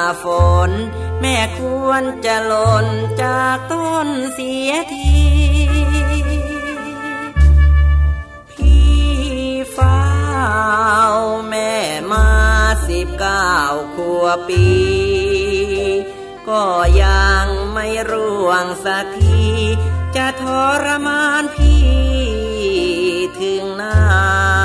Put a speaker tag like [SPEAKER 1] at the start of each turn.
[SPEAKER 1] ฝนแม่ควรจะหล่นจากต้นเสียทีพี่ฟ้าวแม่มา19 ขวบปีก็ยังไม่ร่วงสักทีจะทรมานพี่ถึงไหน